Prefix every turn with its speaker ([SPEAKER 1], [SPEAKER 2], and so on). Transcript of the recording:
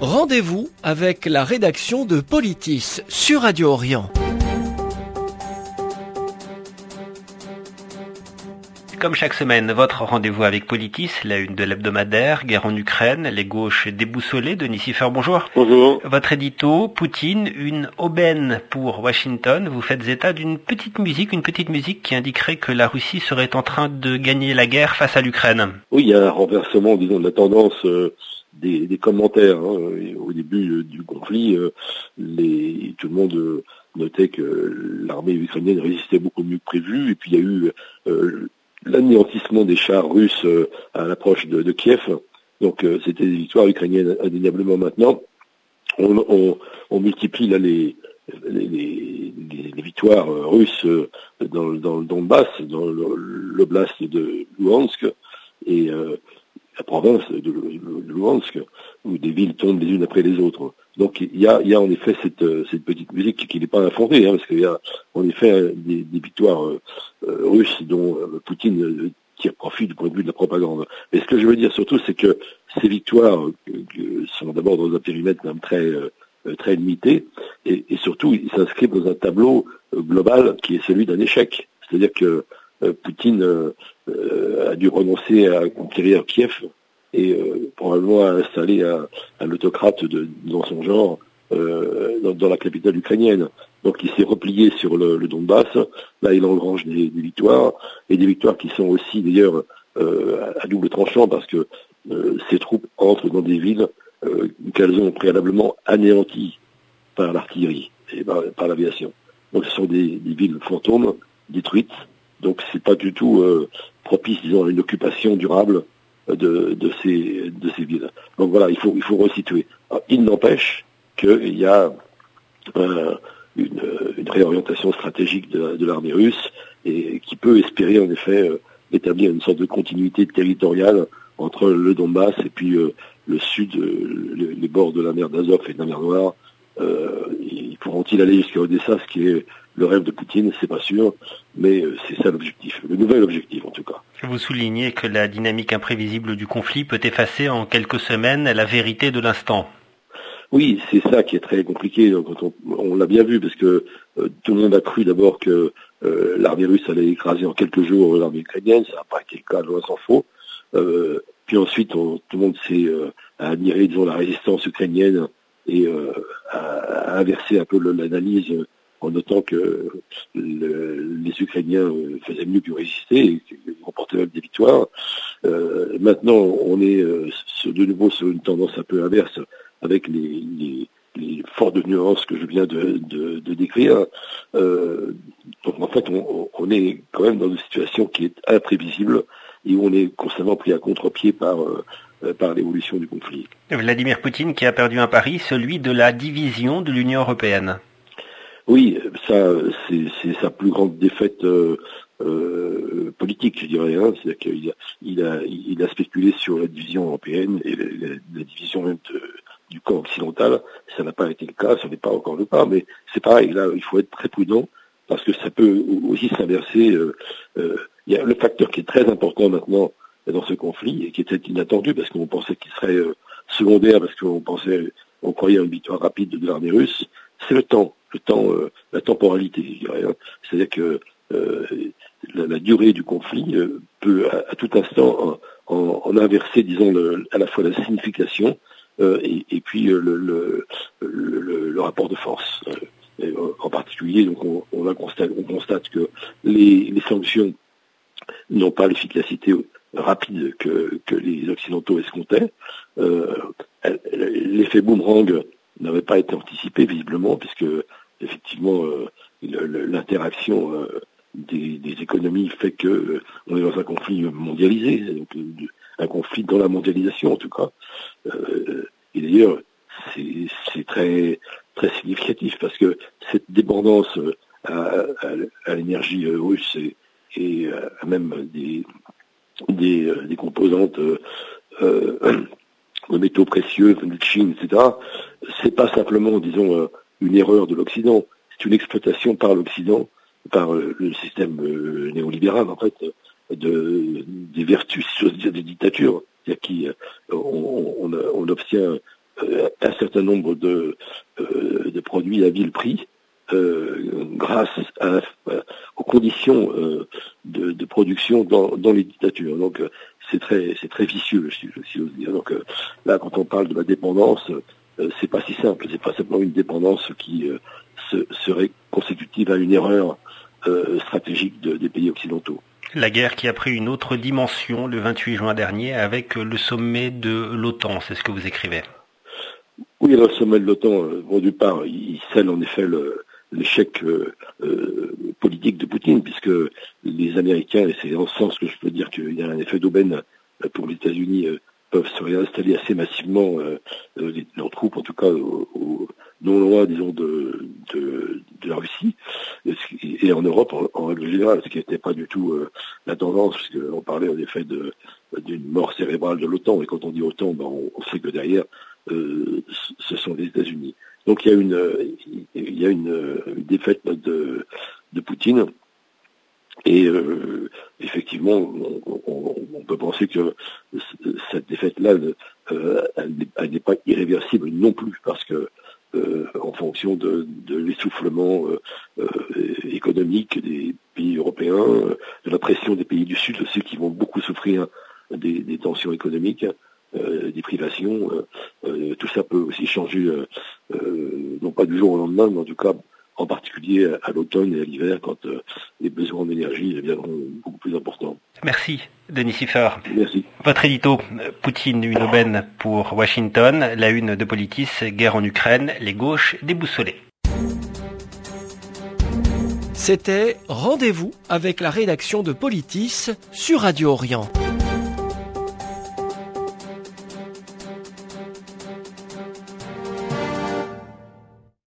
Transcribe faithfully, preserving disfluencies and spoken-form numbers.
[SPEAKER 1] Rendez-vous avec la rédaction de Politis sur Radio Orient.
[SPEAKER 2] Comme chaque semaine, votre rendez-vous avec Politis, la une de l'hebdomadaire, guerre en Ukraine, les gauches déboussolées de Nicifère, bonjour.
[SPEAKER 3] Bonjour.
[SPEAKER 2] Votre édito, Poutine, une aubaine pour Washington. Vous faites état d'une petite musique, une petite musique qui indiquerait que la Russie serait en train de gagner la guerre face à l'Ukraine.
[SPEAKER 3] Oui, il y a un renversement, disons, de la tendance euh, des, des commentaires. Hein. Au début euh, du conflit, euh, les, tout le monde euh, notait que l'armée ukrainienne résistait beaucoup mieux que prévu, et puis il y a eu euh, l'anéantissement des chars russes euh, à l'approche de, de Kiev. Donc euh, c'était des victoires ukrainiennes indéniablement. Maintenant, on, on, on multiplie là les, les, les, les victoires russes dans, dans le Donbass, dans l'oblast de Luhansk et euh, la province de, de, de Luhansk, où des villes tombent les unes après les autres. Donc il y a, il y a en effet cette, cette petite musique qui n'est pas infondée, hein, parce qu'il y a en effet des, des victoires euh, russes dont euh, Poutine euh, tire profit du point de vue de la propagande. Mais ce que je veux dire surtout, c'est que ces victoires euh, sont d'abord dans un périmètre quand même très euh, très limité, et, et surtout ils s'inscrivent dans un tableau euh, global qui est celui d'un échec. C'est-à-dire que euh, Poutine euh, euh, a dû renoncer à conquérir Kiev et euh, probablement à installer un, un autocrate de, dans son genre euh, dans, dans la capitale ukrainienne. Donc il s'est replié sur le, le Donbass. Là il engrange des, des victoires, et des victoires qui sont aussi d'ailleurs euh, à double tranchant, parce que euh, ces troupes entrent dans des villes euh, qu'elles ont préalablement anéanties par l'artillerie et par, par l'aviation. Donc ce sont des, des villes fantômes détruites. Donc c'est pas du tout euh, propice, disons, à une occupation durable de, de ces de ces villes. Donc voilà, il faut il faut resituer. Alors, il n'empêche qu'il y a euh, une, une réorientation stratégique de, de l'armée russe, et qui peut espérer en effet euh, établir une sorte de continuité territoriale entre le Donbass et puis euh, le sud, euh, les, les bords de la mer d'Azov et de la mer Noire. Euh, pourront-ils aller jusqu'à Odessa, ce qui est le rêve de Poutine, c'est pas sûr, mais c'est ça l'objectif, le nouvel objectif en tout cas.
[SPEAKER 2] Vous soulignez que la dynamique imprévisible du conflit peut effacer en quelques semaines la vérité de l'instant.
[SPEAKER 3] Oui, c'est ça qui est très compliqué. Quand on, on l'a bien vu, parce que euh, tout le monde a cru d'abord que euh, l'armée russe allait écraser en quelques jours l'armée ukrainienne. Ça n'a pas été le cas, loin s'en faut. Euh, puis ensuite, on, tout le monde s'est euh, admiré, disons, la résistance ukrainienne, et euh, à, à inverser un peu l'analyse en notant que le, les Ukrainiens faisaient mieux que résister et qu'ils remportaient même des victoires. Euh, maintenant, on est euh, de nouveau sur une tendance un peu inverse, avec les, les, les fortes nuances que je viens de, de, de décrire. Euh, donc en fait, on, on est quand même dans une situation qui est imprévisible, et où on est constamment pris à contre-pied par euh, par l'évolution du conflit.
[SPEAKER 2] Vladimir Poutine qui a perdu un pari, celui de la division de l'Union européenne.
[SPEAKER 3] Oui, ça, c'est, c'est sa plus grande défaite euh, euh, politique, je dirais. Hein. C'est-à-dire qu'il a, il a, il a spéculé sur la division européenne et la, la, la division même de, du camp occidental. Ça n'a pas été le cas, ça n'est pas encore le cas, mais c'est pareil. Là, il faut être très prudent, parce que ça peut aussi s'inverser. Euh, euh, il y a le facteur qui est très important maintenant dans ce conflit, et qui était inattendu, parce qu'on pensait qu'il serait euh, secondaire, parce qu'on pensait, on croyait à une victoire rapide de l'armée russe, c'est le temps, le temps, euh, la temporalité, je dirais. Hein. C'est-à-dire que euh, la, la durée du conflit euh, peut à, à tout instant en, en, en inverser, disons, le, à la fois la signification euh, et, et puis euh, le, le, le, le rapport de force. Euh, et, en particulier, donc on, on, a constate, on constate que les, les sanctions n'ont pas l'efficacité rapide que, que les Occidentaux escomptaient. Euh, l'effet boomerang n'avait pas été anticipé visiblement, puisque effectivement euh, l'interaction euh, des, des économies fait que euh, on est dans un conflit mondialisé, donc euh, un conflit dans la mondialisation en tout cas. Euh, et d'ailleurs c'est, c'est très très significatif, parce que cette dépendance à, à, à l'énergie russe et, et à même des Des, des composantes euh, euh, de métaux précieux venus de Chine, et cetera. C'est pas simplement, disons, euh, une erreur de l'Occident. C'est une exploitation par l'Occident, par euh, le système euh, néolibéral, en fait, de des vertus, si j'ose dire, des dictatures, c'est-à-dire qui euh, on, on, on obtient euh, un certain nombre de, euh, de produits à vil prix euh, grâce à, à, aux conditions euh, de, de production dans, dans les dictatures. Donc euh, c'est très c'est très vicieux, si j'ose dire. Donc euh, là, quand on parle de la dépendance, euh, c'est pas si simple. C'est pas simplement une dépendance qui euh, se, serait consécutive à une erreur euh, stratégique de, des pays occidentaux.
[SPEAKER 2] La guerre qui a pris une autre dimension le vingt-huit juin dernier avec le sommet de l'OTAN, c'est ce que vous écrivez.
[SPEAKER 3] Oui, alors le sommet de l'OTAN, euh, bon, d'une part, il scelle en effet le, l'échec euh, euh, politique de Poutine, puisque les Américains, et c'est en ce sens que je peux dire qu'il y a un effet d'aubaine pour les États-Unis, euh, peuvent se réinstaller assez massivement, euh, les, leurs troupes, en tout cas, au, au, non loin, disons, de, de, de la Russie, et, et en Europe, en, en règle générale, ce qui n'était pas du tout euh, la tendance, puisqu'on parlait en effet de, d'une mort cérébrale de l'OTAN, et quand on dit OTAN, ben, on, on sait que derrière, euh, ce sont les États-Unis. Donc il y a une, il y a une, une défaite de, de Poutine, et euh, effectivement, on, on, on peut penser que cette défaite-là, euh, elle n'est pas irréversible non plus, parce que euh, en fonction de, de l'essoufflement euh, euh, économique des pays européens, de la pression des pays du Sud aussi qui vont beaucoup souffrir des, des tensions économiques, euh, des privations, euh, euh, tout ça peut aussi changer, euh, euh, non pas du jour au lendemain, mais en tout cas en particulier à l'automne et à l'hiver, quand euh, les besoins en énergie deviendront beaucoup plus importants.
[SPEAKER 2] Merci, Denis Siffer.
[SPEAKER 3] Merci.
[SPEAKER 2] Votre édito, Poutine, une aubaine pour Washington, la une de Politis, guerre en Ukraine, les gauches déboussolées.
[SPEAKER 1] C'était Rendez-vous avec la rédaction de Politis sur Radio Orient.